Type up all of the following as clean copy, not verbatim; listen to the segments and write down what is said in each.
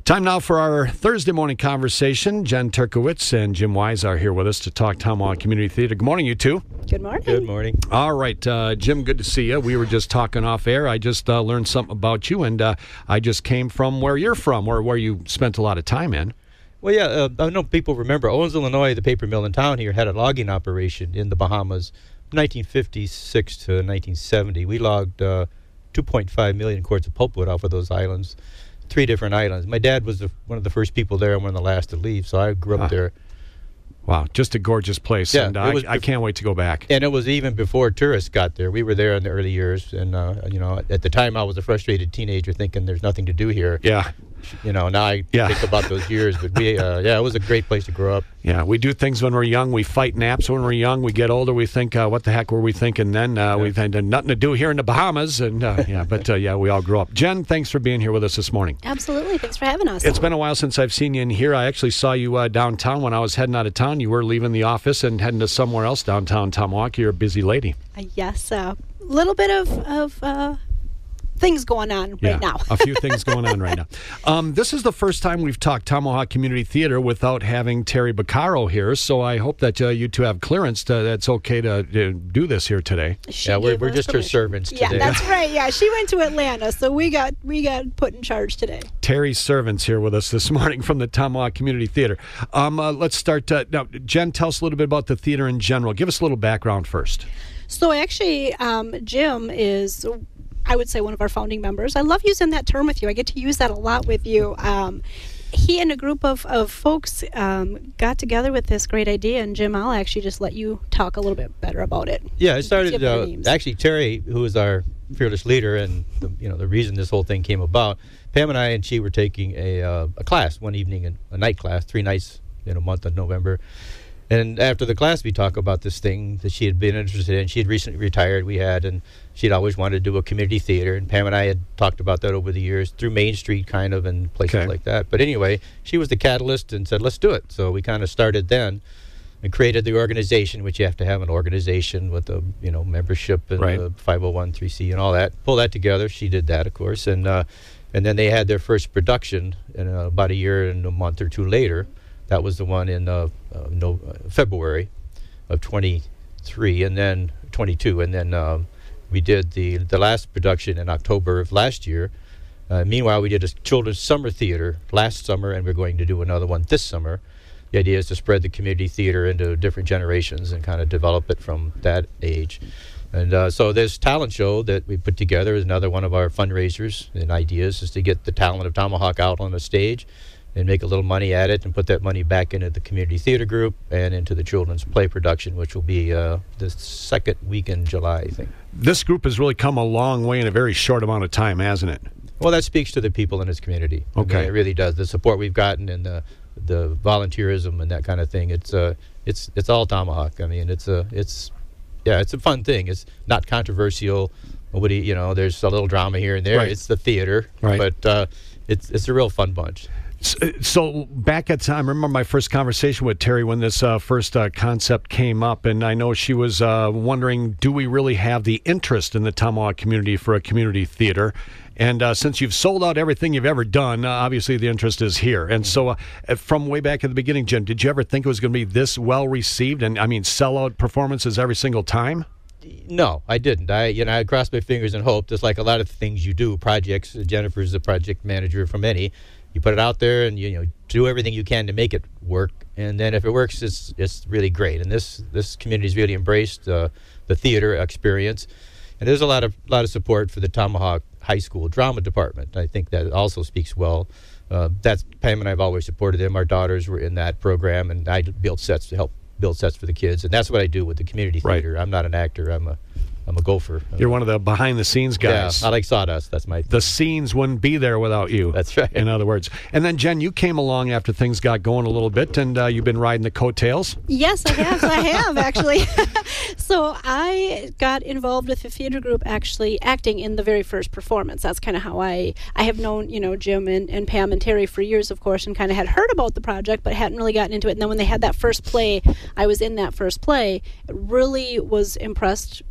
Time now for our Thursday morning conversation. Jen Turkowitz and Jim Wise are here with us to talk Tomahawk Community Theater. Good morning, you two. Good morning. Good morning. All right, Jim, good to see you. We were just talking off air. I just learned something about you, and I just came from where you're from, where you spent a lot of time in. Well, yeah, I know people remember Owens, Illinois, the paper mill in town here, had a logging operation in the Bahamas, 1956 to 1970. We logged 2.5 million quarts of pulpwood off of those islands, 3 different islands. My dad was one of the first people there and one of the last to leave, so I grew up there. Wow, just a gorgeous place, yeah, and I can't wait to go back. And it was even before tourists got there. We were there in the early years, and at the time I was a frustrated teenager thinking there's nothing to do here. Yeah. Now I think about those years, but it was a great place to grow up. Yeah, we do things when we're young. We fight naps when we're young. We get older, we think, what the heck were we thinking then? We've had nothing to do here in the Bahamas, and we all grow up. Jen, thanks for being here with us this morning. Absolutely, thanks for having us. It's been a while since I've seen you in here. I actually saw you downtown when I was heading out of town. You were leaving the office and heading to somewhere else downtown Tomahawk. You're a busy lady. Yes, a little bit of things going on right now. A few things going on right now. This is the first time we've talked Tomahawk Community Theater without having Terry Baccaro here, so I hope that you two have clearance that's okay to do this here today. We're just her servants today. Yeah, that's right. Yeah, she went to Atlanta, so we got put in charge today. Terry's servants here with us this morning from the Tomahawk Community Theater. Let's start. Now, Jen, tell us a little bit about the theater in general. Give us a little background first. So actually, Jim is, I would say, one of our founding members. I love using that term with you. I get to use that a lot with you. He and a group of folks got together with this great idea, and Jim, I'll actually just let you talk a little bit better about it. Yeah, it started, actually Terry, who is our fearless leader and the reason this whole thing came about, Pam and I and she were taking a class one evening, a night class, 3 nights in a month of November. And after the class, we talked about this thing that she had been interested in. She had recently retired, and she'd always wanted to do a community theater. And Pam and I had talked about that over the years through Main Street kind of and places like that. But anyway, she was the catalyst and said, let's do it. So we kind of started then and created the organization, which you have to have an organization with a membership and a 501(c) and all that. Pull that together. She did that, of course. And then they had their first production about a year and a month or two later. That was the one in February of 23 and then 22. And then we did the last production in October of last year. Meanwhile, we did a children's summer theater last summer, and we're going to do another one this summer. The idea is to spread the community theater into different generations and kind of develop it from that age. And so this talent show that we put together is another one of our fundraisers and ideas, is to get the talent of Tomahawk out on the stage and make a little money at it and put that money back into the community theater group and into the children's play production, which will be the second week in July, I think. This group has really come a long way in a very short amount of time, hasn't it? Well, that speaks to the people in this community. Okay. I mean, it really does. The support we've gotten and the volunteerism and that kind of thing. It's all Tomahawk. I mean, it's a fun thing. It's not controversial. Nobody, there's a little drama here and there. Right. It's the theater, but it's a real fun bunch. So back at time, I remember my first conversation with Terry when this first concept came up, and I know she was wondering, do we really have the interest in the Tomahawk community for a community theater? And since you've sold out everything you've ever done, obviously the interest is here. And so from way back at the beginning, Jim, did you ever think it was going to be this well received? And I mean, sellout performances every single time? No, I didn't. I crossed my fingers and hoped, just like a lot of things you do, projects. Jennifer's the project manager for many. You put it out there and you do everything you can to make it work, and then if it works, it's really great. And this community's really embraced the theater experience, and there's a lot of support for the Tomahawk High School drama department. I think that also speaks well. That's Pam and I have always supported them. Our daughters were in that program, and I built sets to help build sets for the kids, and that's what I do with the community theater. I'm not an actor. I'm a gopher. You're one of the behind-the-scenes guys. Yeah, I like sawdust. That's my thing. The scenes wouldn't be there without you. That's right. In other words. And then, Jen, you came along after things got going a little bit, and you've been riding the coattails? Yes, I have, actually. So I got involved with the theater group actually acting in the very first performance. That's kind of how I have known, Jim and Pam and Terry for years, of course, and kind of had heard about the project, but hadn't really gotten into it. And then when they had that first play, I was in that first play, really was impressed with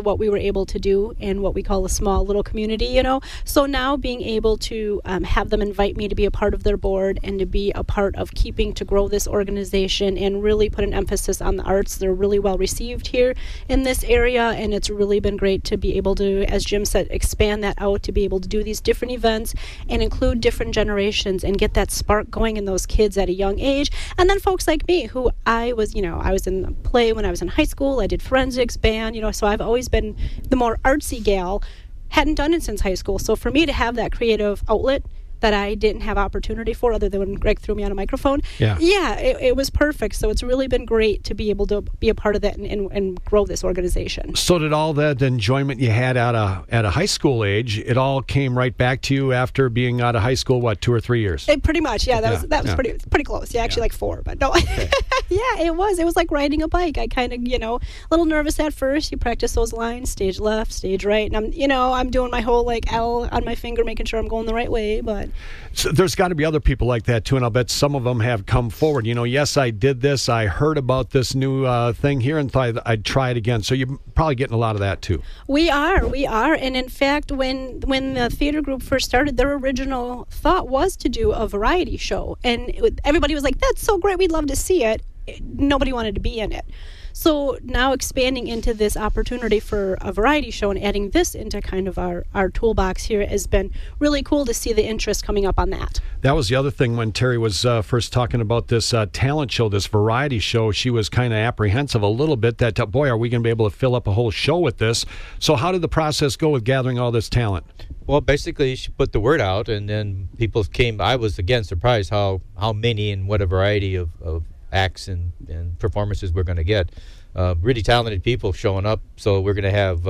what we were able to do in what we call a small little community, So now being able to have them invite me to be a part of their board and to be a part of keeping to grow this organization and really put an emphasis on the arts. They're really well received here in this area, and it's really been great to be able to, as Jim said, expand that out, to be able to do these different events and include different generations and get that spark going in those kids at a young age. And then folks like me, who I was in the play when I was in high school. I did forensics, band, so I've always been the more artsy gal. Hadn't done it since high school. So for me to have that creative outlet that I didn't have opportunity for other than when Greg threw me on a microphone, it was perfect. So it's really been great to be able to be a part of that and grow this organization. So did all that enjoyment you had at a high school age, it all came right back to you after being out of high school, 2 or 3 years? Pretty much, that was pretty close. Yeah, actually like 4, but no. Okay. Yeah, it was like riding a bike. I kind of, a little nervous at first. You practice those lines, stage left, stage right, and I'm doing my whole L on my finger, making sure I'm going the right way, but so there's got to be other people like that too, and I'll bet some of them have come forward. Yes, I did this. I heard about this new thing here and thought I'd try it again. So you're probably getting a lot of that too. We are, and in fact, when the theater group first started, their original thought was to do a variety show, and everybody was like, "That's so great, we'd love to see it." Nobody wanted to be in it. So now expanding into this opportunity for a variety show and adding this into kind of our toolbox here has been really cool to see the interest coming up on that. That was the other thing when Terry was first talking about this talent show, this variety show. She was kind of apprehensive a little bit that, boy, are we going to be able to fill up a whole show with this? So how did the process go with gathering all this talent? Well, basically, she put the word out, and then people came. I was, again, surprised how many and what a variety of acts and performances we're going to get. Really talented people showing up. So we're going to have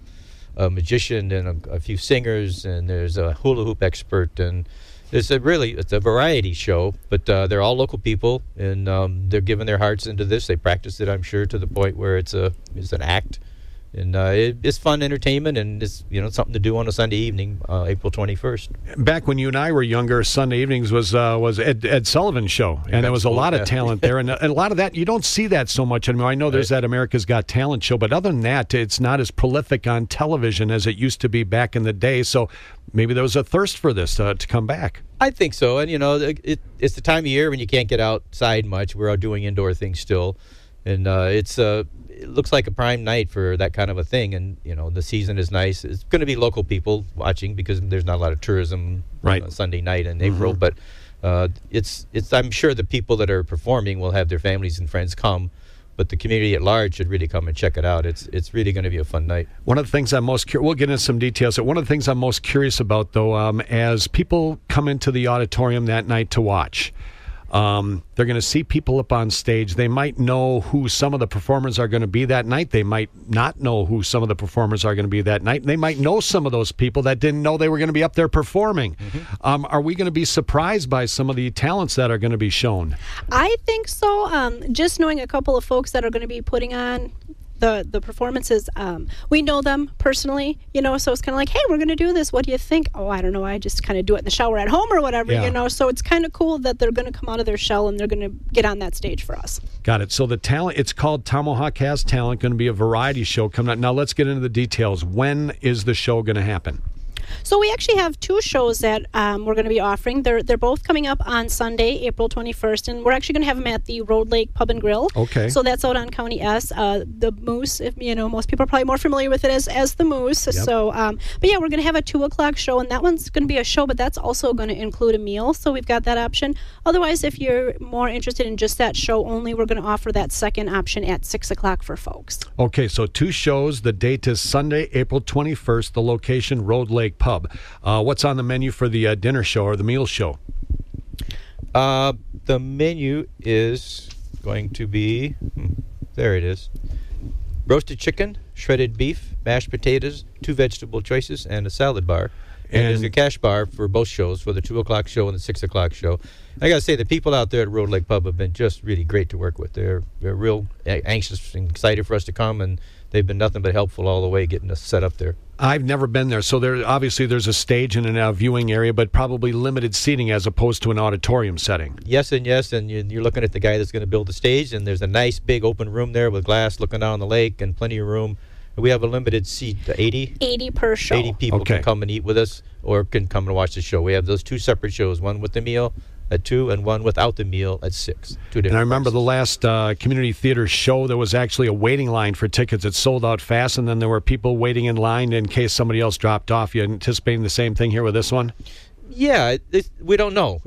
a magician and a few singers, and there's a hula hoop expert, and it's a variety show. But they're all local people, and they're giving their hearts into this. They practice it, I'm sure, to the point where it's an act. And it's fun entertainment, and it's something to do on a Sunday evening, April 21st. Back when you and I were younger, Sunday evenings was Ed Sullivan's show, and there was a lot of talent there, and a lot of that you don't see that so much anymore. I know there's that America's Got Talent show, but other than that, it's not as prolific on television as it used to be back in the day. So maybe there was a thirst for this to come back. I think so, and it's the time of year when you can't get outside much. We're out doing indoor things still, and it looks like a prime night for that kind of a thing, and the season is nice. It's going to be local people watching because there's not a lot of tourism on Sunday night in April, but it's I'm sure the people that are performing will have their families and friends come, but the community at large should really come and check it out. It's really going to be a fun night. One of the things I'm most we'll get into some details. One of the things I'm most curious about, though, as people come into the auditorium that night to watch, they're going to see people up on stage. They might know who some of the performers are going to be that night. They might not know who some of the performers are going to be that night. They might know some of those people that didn't know they were going to be up there performing. Mm-hmm. Are we going to be surprised by some of the talents that are going to be shown? I think so. Just knowing a couple of folks that are going to be putting on the performances, we know them personally, so it's kind of like, hey, we're going to do this. What do you think? Oh, I don't know. I just kind of do it in the shower at home or whatever, so it's kind of cool that they're going to come out of their shell and they're going to get on that stage for us. Got it. So the talent, it's called Tomahawk Has Talent, going to be a variety show coming up. Now let's get into the details. When is the show going to happen? So we actually have 2 shows that we're going to be offering. They're both coming up on Sunday, April 21st, and we're actually going to have them at the Road Lake Pub and Grill. Okay. So that's out on County S. The Moose, most people are probably more familiar with it as the Moose. Yep. So, but yeah, we're going to have a 2:00 show, and that one's going to be a show, but that's also going to include a meal. So we've got that option. Otherwise, if you're more interested in just that show only, we're going to offer that second option at 6:00 for folks. Okay, so 2 shows. The date is Sunday, April 21st. The location, Road Lake Pub. What's on the menu for the dinner show or the meal show? The menu is going to be, there it is, roasted chicken, shredded beef, mashed potatoes, 2 vegetable choices, and a salad bar. And there's a cash bar for both shows, for the 2:00 show and the 6:00 show. I got to say, the people out there at Road Lake Pub have been just really great to work with. They're real anxious and excited for us to come, and they've been nothing but helpful all the way getting us set up there. I've never been there, so there's a stage and a viewing area, but probably limited seating as opposed to an auditorium setting. Yes, and you're looking at the guy that's going to build the stage, and there's a nice big open room there with glass looking out on the lake and plenty of room. We have a limited seat, 80. 80 per show. 80 people Okay. can come and eat with us or can come and watch the show. We have those 2 separate shows, one with the meal at 2 and one without the meal at 6. 2 different And I remember the prices. last community theater show, there was actually a waiting line for tickets. It sold out fast, and then there were people waiting in line in case somebody else dropped off. You anticipating the same thing here with this one? Yeah, we don't know.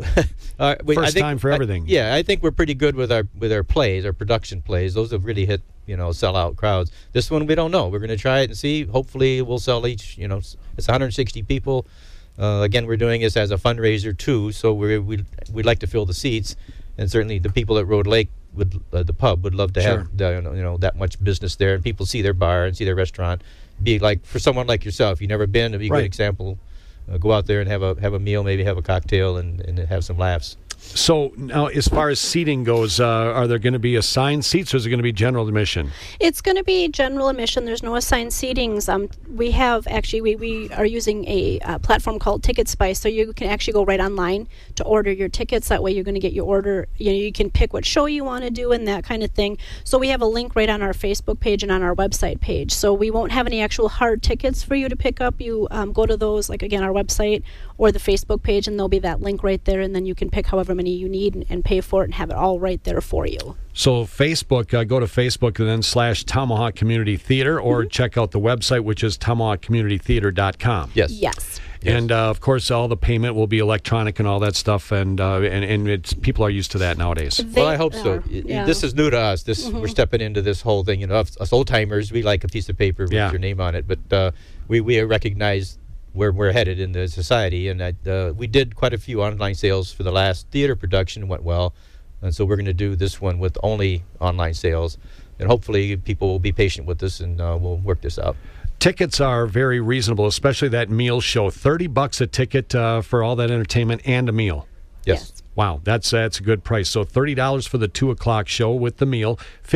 First time for everything. I think we're pretty good with our plays, our production plays. Those have really hit, sell out crowds. This one we don't know. We're going to try it and see. Hopefully we'll sell each. It's 160 people. Again, we're doing this as a fundraiser too, so we'd like to fill the seats, and certainly the people at Road Lake the pub would love to Sure. have that much business there, and people see their bar and see their restaurant. Be like for someone like yourself, you've never been, it'd be a Right. good example. Go out there and have a meal, maybe have a cocktail, and have some laughs. So now, as far as seating goes, are there going to be assigned seats, or is it going to be general admission? It's going to be general admission. There's no assigned seatings. We have actually we are using a platform called Ticket Spice, so you can actually go right online to order your tickets. That way, you're going to get your order. You can pick what show you want to do and that kind of thing. So we have a link right on our Facebook page and on our website page. So we won't have any actual hard tickets for you to pick up. You go to those, like again, our website or the Facebook page, and there'll be that link right there, and then you can pick however many you need and pay for it and have it all right there for you. So Facebook, go to Facebook and then /Tomahawk Community Theater, or check out the website, which is tomahawkcommunitytheater.com. Yes. Yes. And of course, all the payment will be electronic and all that stuff, and people are used to that nowadays. Well, I hope so. are, yeah. This is new to us. We're stepping into this whole thing. Us old timers, we like a piece of paper with Yeah. your name on it, but we recognize where we're headed in the society, and we did quite a few online sales for the last theater production. Went well, and so we're going to do this one with only online sales, and hopefully people will be patient with us, and we'll work this out. Tickets are very reasonable, especially that meal show. $30 a ticket for all that entertainment and a meal. Yes. Wow, that's a good price. So $30 for the 2:00 show with the meal,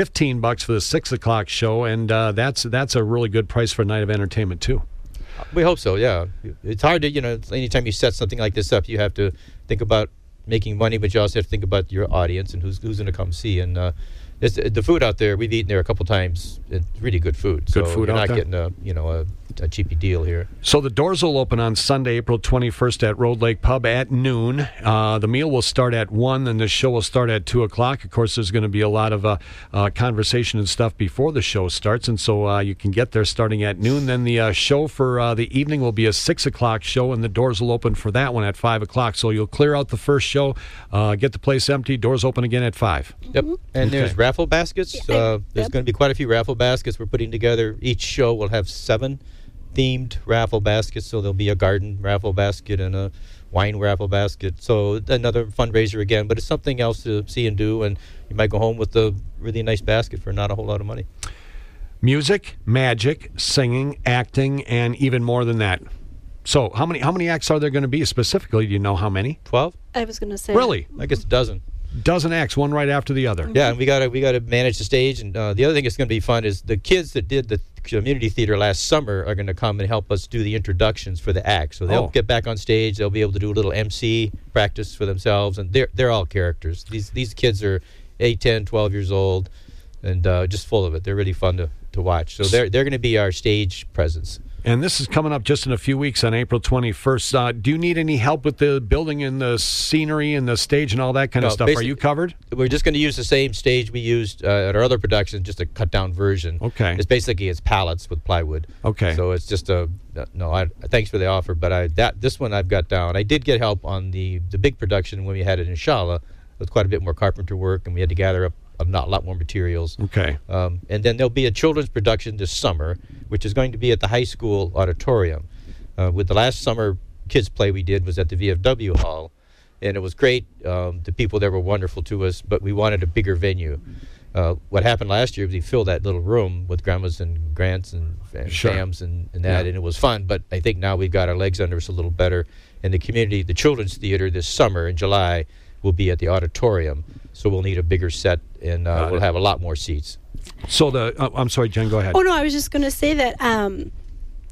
$15 for the 6:00 show, and that's a really good price for a night of entertainment too. We hope so, yeah. It's hard to, anytime you set something like this up, you have to think about making money, but you also have to think about your audience and who's going to come see. And the food out there, we've eaten there a couple times. It's really good food. Good food you're out not there. getting a cheapy deal here. So the doors will open on Sunday, April 21st at Road Lake Pub at noon. The meal will start at 1, and the show will start at 2:00. Of course, there's going to be a lot of conversation and stuff before the show starts, and so you can get there starting at noon. Then the show for the evening will be a 6:00 show, and the doors will open for that one at 5:00. So you'll clear out the first show, get the place empty, doors open again at 5. Yep. And Okay. there's raffle baskets. Yeah, There's yep. going to be quite a few raffle baskets we're putting together. Each show will have 7 themed raffle baskets. So there'll be a garden raffle basket and a wine raffle basket. So another fundraiser again, but it's something else to see and do. And you might go home with a really nice basket for not a whole lot of money. Music, magic, singing, acting, and even more than that. So how many acts are there going to be specifically? Do you know how many? 12? I was going to say. Really? I guess a dozen. Dozen acts, one right after the other. Yeah, and we gotta manage the stage. And the other thing that's going to be fun is the kids that did the community theater last summer are going to come and help us do the introductions for the act. So they'll get back on stage. They'll be able to do a little MC practice for themselves, and they're all characters. These kids are 8, 10, 12 years old, and just full of it. They're really fun to watch. So they're going to be our stage presence. And this is coming up just in a few weeks on April 21st. Do you need any help with the building and the scenery and the stage and all that kind of No, stuff? Are you covered? We're just going to use the same stage we used at our other production, just a cut down version. Okay. It's pallets with plywood. Okay. So it's just thanks for the offer, but this one I've got down. I did get help on the big production when we had it in Shala with quite a bit more carpenter work, and we had to gather up a lot more materials. Okay. And then there'll be a children's production this summer, which is going to be at the high school auditorium. With the last summer kids play we did was at the VFW hall, and it was great. The people there were wonderful to us, but we wanted a bigger venue. What happened last year was we filled that little room with grandmas and grants and Sure. fams and that, and it was fun. But I think now we've got our legs under us a little better. And the children's theater this summer in July will be at the auditorium. So we'll need a bigger set, and we'll have a lot more seats. So I'm sorry, Jen, go ahead. Oh no, I was just going to say that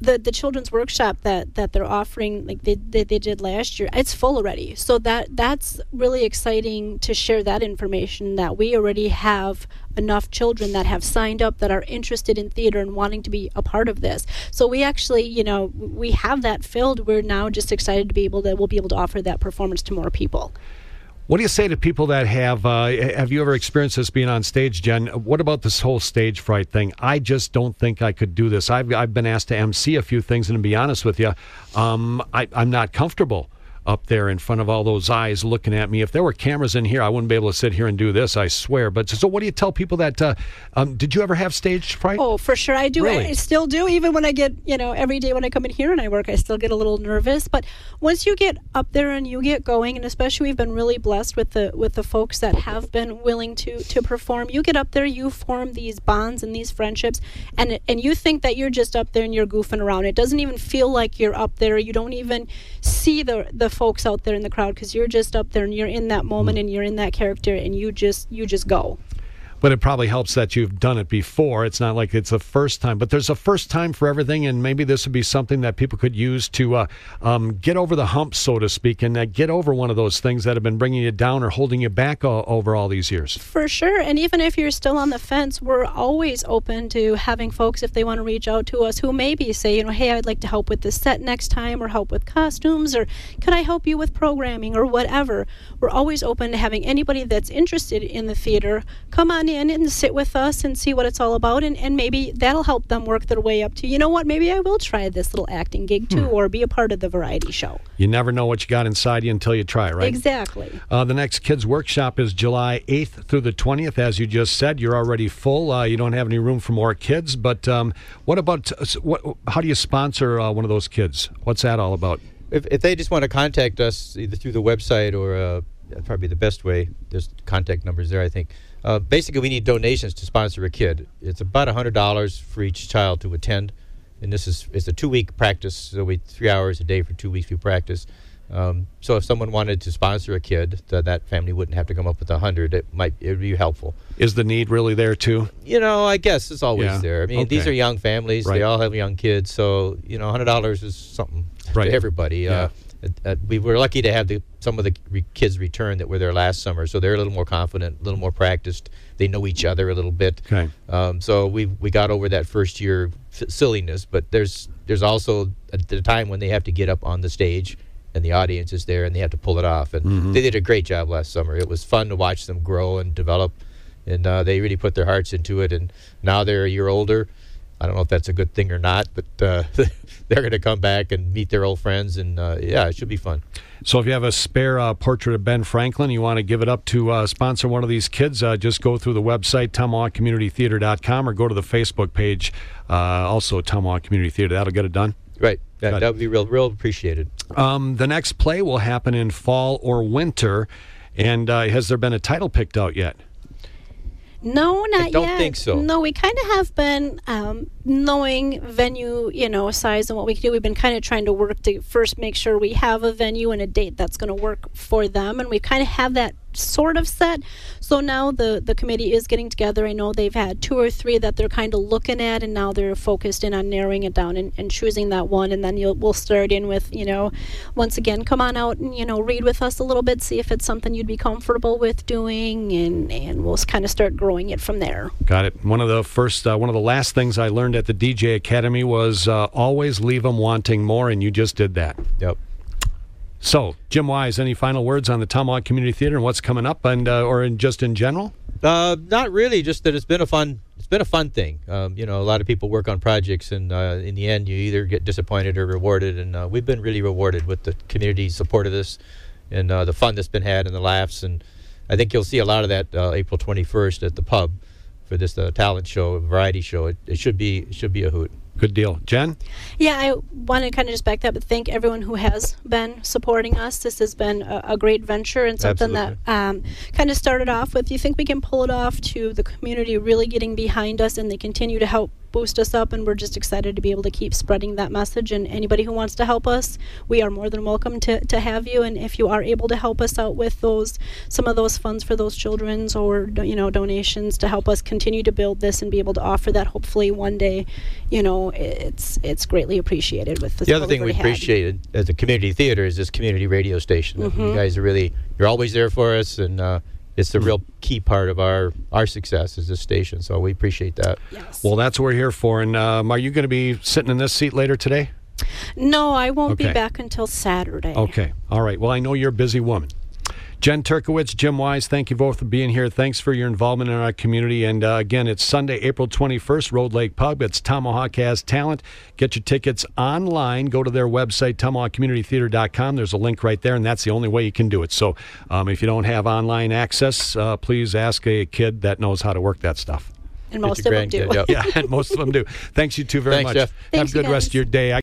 the children's workshop that they're offering, like they did last year, it's full already. So that's really exciting to share that information, that we already have enough children that have signed up that are interested in theater and wanting to be a part of this. So we actually, we have that filled. We're now just excited to we'll be able to offer that performance to more people. What do you say to people that have you ever experienced this being on stage, Jen? What about this whole stage fright thing? I just don't think I could do this. I've been asked to MC a few things, and to be honest with you, I'm not comfortable up there in front of all those eyes looking at me. If there were cameras in here, I wouldn't be able to sit here and do this, I swear. But so what do you tell people that, did you ever have stage fright? Oh, for sure I do. Really? I still do. Even when I get, every day when I come in here and I work, I still get a little nervous. But once you get up there and you get going, and especially we've been really blessed with the folks that have been willing to perform, you get up there, you form these bonds and these friendships, and you think that you're just up there and you're goofing around. It doesn't even feel like you're up there. You don't even see the folks out there in the crowd, because you're just up there and you're in that moment and you're in that character, and you just go. But it probably helps that you've done it before. It's not like it's the first time, but there's a first time for everything, and maybe this would be something that people could use to get over the hump, so to speak, and get over one of those things that have been bringing you down or holding you back over all these years. For sure. And even if you're still on the fence, we're always open to having folks, if they want to reach out to us, who maybe say, hey, I'd like to help with the set next time, or help with costumes, or could I help you with programming, or whatever. We're always open to having anybody that's interested in the theater come on in and sit with us and see what it's all about, and maybe that'll help them work their way up to, maybe I will try this little acting gig too, or be a part of the variety show. You never know what you got inside you until you try, right? Exactly. The next Kids Workshop is July 8th through the 20th. As you just said, you're already full. You don't have any room for more kids, but what about, how do you sponsor one of those kids? What's that all about? If they just want to contact us either through the website or probably the best way, there's contact numbers there, I think. Basically, we need donations to sponsor a kid. It's about $100 for each child to attend, and it's a 2-week practice, so 3 hours a day for 2 weeks we practice. So if someone wanted to sponsor a kid, that family wouldn't have to come up with $100. It would be helpful. Is the need really there too? I guess it's always there. I mean, These are young families. Right. They all have young kids, so $100 is something right. to everybody. Yeah. We were lucky to have some of the kids return that were there last summer, so they're a little more confident, a little more practiced. They know each other a little bit. Okay. So we got over that first year silliness, but there's also the time when they have to get up on the stage and the audience is there and they have to pull it off. And they did a great job last summer. It was fun to watch them grow and develop, and they really put their hearts into it. And now they're a year older. I don't know if that's a good thing or not, but they're going to come back and meet their old friends, and it should be fun. So if you have a spare portrait of Ben Franklin, you want to give it up to sponsor one of these kids, just go through the website, TomahawkCommunityTheater.com, or go to the Facebook page, also Tomahawk Community Theater. That'll get it done. Right. That would be real appreciated. The next play will happen in fall or winter, and has there been a title picked out yet? No, not yet. I don't think so. No, we kind of have been knowing venue, size and what we can do. We've been kind of trying to work to first make sure we have a venue and a date that's going to work for them, and we kind of have that sort of set. So now the committee is getting together. I know they've had 2 or 3 that they're kind of looking at, and now they're focused in on narrowing it down and choosing that one. And then we'll start in with, once again, come on out and, read with us a little bit, see if it's something you'd be comfortable with doing, and we'll kind of start growing it from there. Got it. One of the last things I learned at the DJ Academy was always leave them wanting more, and you just did that. Yep. So, Jim Wise, any final words on the Tomahawk Community Theater and what's coming up, and or just in general? Not really. Just that it's been a fun thing. A lot of people work on projects, and in the end, you either get disappointed or rewarded. And we've been really rewarded with the community's support of this, and the fun that's been had, and the laughs. And I think you'll see a lot of that April 21st at the pub for this talent show, variety show. It should be a hoot. Good deal. Jen? Yeah, I want to kind of just back that up and thank everyone who has been supporting us. This has been a great venture and something Absolutely. that kind of started off with, you think we can pull it off, to the community really getting behind us, and they continue to help boost us up, and we're just excited to be able to keep spreading that message. And anybody who wants to help us, we are more than welcome to have you. And if you are able to help us out with some of those funds for those children's, or donations to help us continue to build this and be able to offer that, hopefully one day, it's greatly appreciated with this. The other thing we appreciate as a community theater is this community radio station. Mm-hmm. You guys you're always there for us, and it's the real key part of our success is this station. So we appreciate that. Yes. Well, that's what we're here for. And are you going to be sitting in this seat later today? No, I won't Okay. be back until Saturday. Okay. All right. Well, I know you're a busy woman. Jen Turkowitz, Jim Wise, thank you both for being here. Thanks for your involvement in our community. And again, it's Sunday, April 21st, Road Lake Pub. It's Tomahawk Has Talent. Get your tickets online. Go to their website, tomahawkcommunitytheater.com. There's a link right there, and that's the only way you can do it. So if you don't have online access, please ask a kid that knows how to work that stuff. And most of them do. Yep. Yeah, and most of them do. Thanks, you two, very Thanks, much. Jeff. Have Thanks, a good you rest guys. of your day.